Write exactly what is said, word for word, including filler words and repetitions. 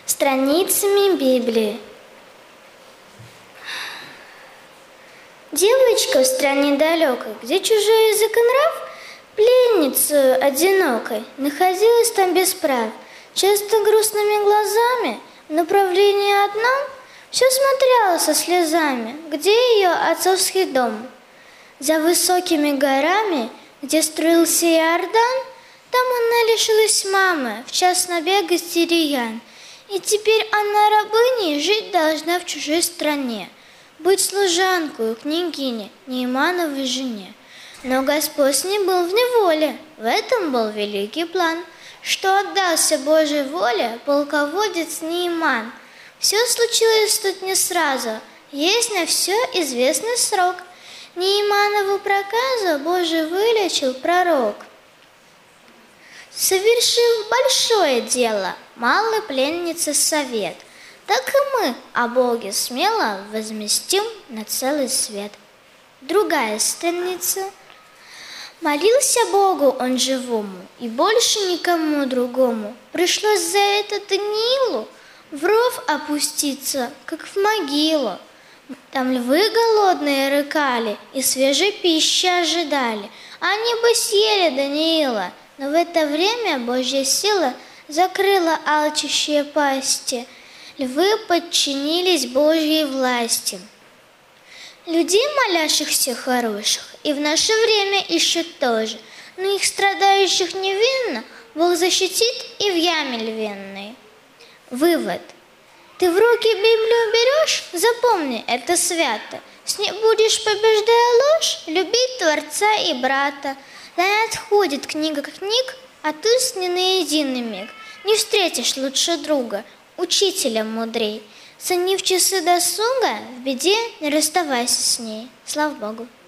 Страницами Библии. Девочка в стране далекой, где чужой язык и нрав, пленницу одинокой, находилась там без прав. Часто грустными глазами в направлении одном все смотрела со слезами, где ее отцовский дом. За высокими горами, где струился Иордан, там она лишилась мамы, в час набега сириян. И теперь она рабыней жить должна в чужой стране, быть служанкой у княгини, Неймановой жене. Но Господь с ней был в неволе, в этом был великий план, что отдался Божьей воле полководец Нейман. Все случилось тут не сразу, есть на все известный срок. Нейманову проказу Божий вылечил пророк. Совершив большое дело, малой пленнице совет, так и мы о Боге смело возместим на целый свет. Другая страница. Молился Богу он живому, и больше никому другому. Пришлось за это Даниилу в ров опуститься, как в могилу. Там львы голодные рыкали и свежей пищи ожидали. Они бы съели Даниила, но в это время Божья сила закрыла алчущие пасти. Львы подчинились Божьей власти. Людей, молящихся хороших, и в наше время ищут тоже, но их страдающих невинно Бог защитит и в яме львиной. Вывод. Ты в руки Библию берешь? Запомни, это свято. С ней будешь, побеждая ложь, любить Творца и брата. Да не отходит книга книг, а ты с ней на единый миг. Не встретишь лучше друга, учителя мудрей. Цени в часы досуга, в беде не расставайся с ней. Слава Богу.